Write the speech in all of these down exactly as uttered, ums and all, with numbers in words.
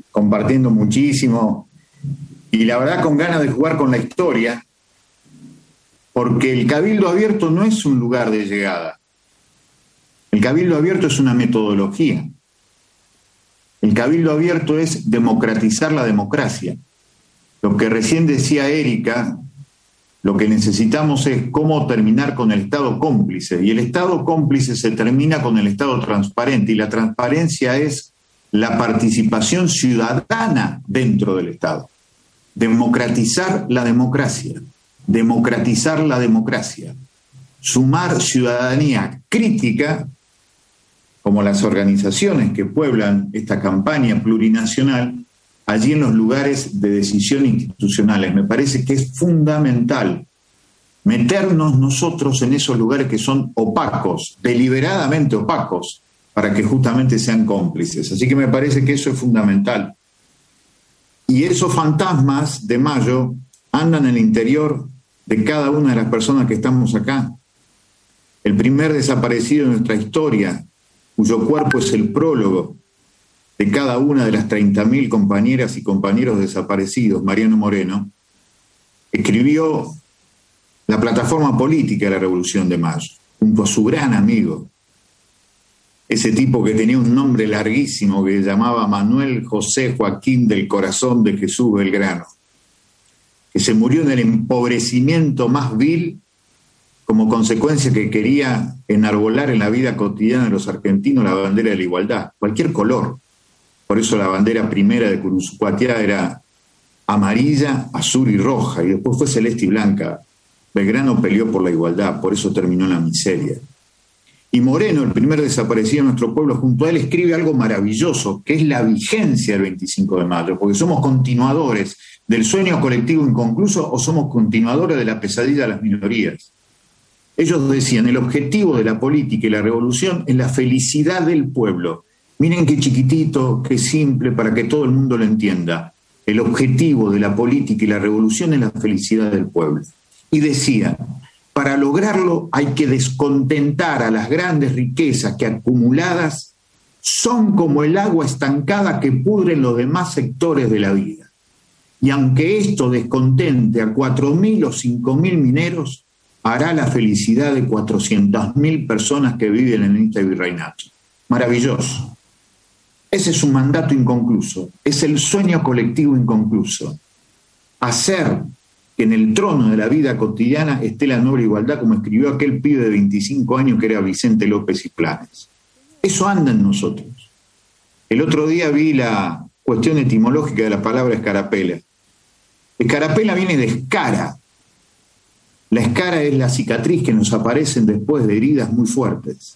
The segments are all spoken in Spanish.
compartiendo muchísimo y la verdad con ganas de jugar con la historia, porque el Cabildo Abierto no es un lugar de llegada. El Cabildo Abierto es una metodología. El Cabildo Abierto es democratizar la democracia. Lo que recién decía Erika, lo que necesitamos es cómo terminar con el Estado cómplice. Y el Estado cómplice se termina con el Estado transparente. Y la transparencia es la participación ciudadana dentro del Estado. Democratizar la democracia. Democratizar la democracia. Sumar ciudadanía crítica, como las organizaciones que pueblan esta campaña plurinacional, allí en los lugares de decisión institucionales. Me parece que es fundamental meternos nosotros en esos lugares que son opacos, deliberadamente opacos, para que justamente sean cómplices. Así que me parece que eso es fundamental. Y esos fantasmas de Mayo andan en el interior de cada una de las personas que estamos acá. El primer desaparecido de nuestra historia, cuyo cuerpo es el prólogo de cada una de las treinta mil compañeras y compañeros desaparecidos, Mariano Moreno, escribió la plataforma política de la Revolución de Mayo, junto a su gran amigo, ese tipo que tenía un nombre larguísimo que llamaba Manuel José Joaquín del Corazón de Jesús Belgrano, que se murió en el empobrecimiento más vil como consecuencia que quería enarbolar en la vida cotidiana de los argentinos la bandera de la igualdad, cualquier color. Por eso la bandera primera de Curuzucuatiá era amarilla, azul y roja, y después fue celeste y blanca. Belgrano peleó por la igualdad, por eso terminó en la miseria. Y Moreno, el primer desaparecido de nuestro pueblo, junto a él escribe algo maravilloso, que es la vigencia del veinticinco de mayo, porque somos continuadores del sueño colectivo inconcluso o somos continuadores de la pesadilla de las minorías. Ellos decían, el objetivo de la política y la revolución es la felicidad del pueblo. Miren qué chiquitito, qué simple, para que todo el mundo lo entienda. El objetivo de la política y la revolución es la felicidad del pueblo. Y decía, para lograrlo hay que descontentar a las grandes riquezas que acumuladas son como el agua estancada que pudre en los demás sectores de la vida. Y aunque esto descontente a cuatro mil o cinco mil mineros, hará la felicidad de cuatrocientas mil personas que viven en este virreinato. Maravilloso. Ese es un mandato inconcluso, es el sueño colectivo inconcluso. Hacer que en el trono de la vida cotidiana esté la noble igualdad, como escribió aquel pibe de veinticinco años que era Vicente López y Planes. Eso anda en nosotros. El otro día vi la cuestión etimológica de la palabra escarapela. Escarapela viene de escara. La escara es la cicatriz que nos aparecen después de heridas muy fuertes.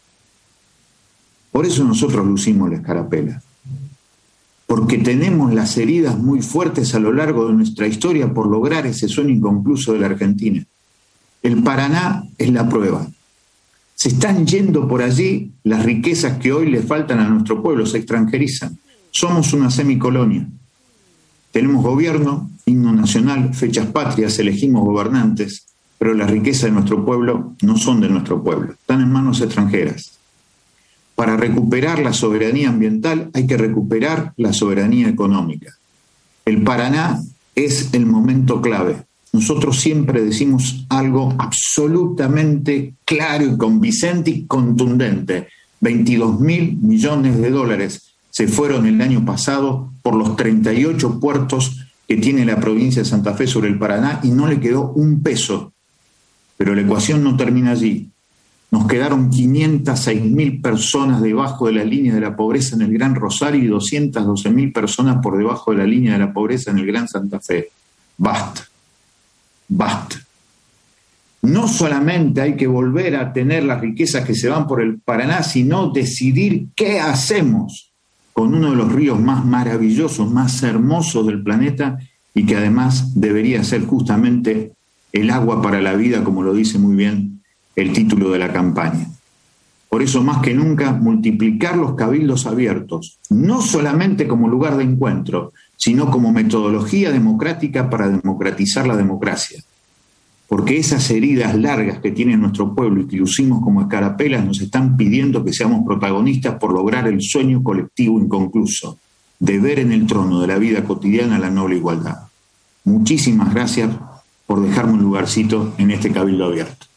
Por eso nosotros lucimos la escarapela. Porque tenemos las heridas muy fuertes a lo largo de nuestra historia por lograr ese sueño inconcluso de la Argentina. El Paraná es la prueba. Se están yendo por allí las riquezas que hoy le faltan a nuestro pueblo, se extranjerizan. Somos una semicolonia. Tenemos gobierno, himno nacional, fechas patrias, elegimos gobernantes, pero las riquezas de nuestro pueblo no son de nuestro pueblo, están en manos extranjeras. Para recuperar la soberanía ambiental hay que recuperar la soberanía económica. El Paraná es el momento clave. Nosotros siempre decimos algo absolutamente claro y convincente y contundente. veintidós mil millones de dólares se fueron el año pasado por los treinta y ocho puertos que tiene la provincia de Santa Fe sobre el Paraná y no le quedó un peso. Pero la ecuación no termina allí. Nos quedaron quinientas seis mil personas debajo de la línea de la pobreza en el Gran Rosario y doscientas doce mil personas por debajo de la línea de la pobreza en el Gran Santa Fe. Basta, basta. No solamente hay que volver a tener las riquezas que se van por el Paraná, sino decidir qué hacemos con uno de los ríos más maravillosos, más hermosos del planeta y que además debería ser justamente el agua para la vida, como lo dice muy bien el título de la campaña. Por eso, más que nunca, multiplicar los cabildos abiertos, no solamente como lugar de encuentro, sino como metodología democrática para democratizar la democracia. Porque esas heridas largas que tiene nuestro pueblo y que lucimos como escarapelas nos están pidiendo que seamos protagonistas por lograr el sueño colectivo inconcluso. de ver en el trono de la vida cotidiana la noble igualdad. Muchísimas gracias por dejarme un lugarcito en este Cabildo Abierto.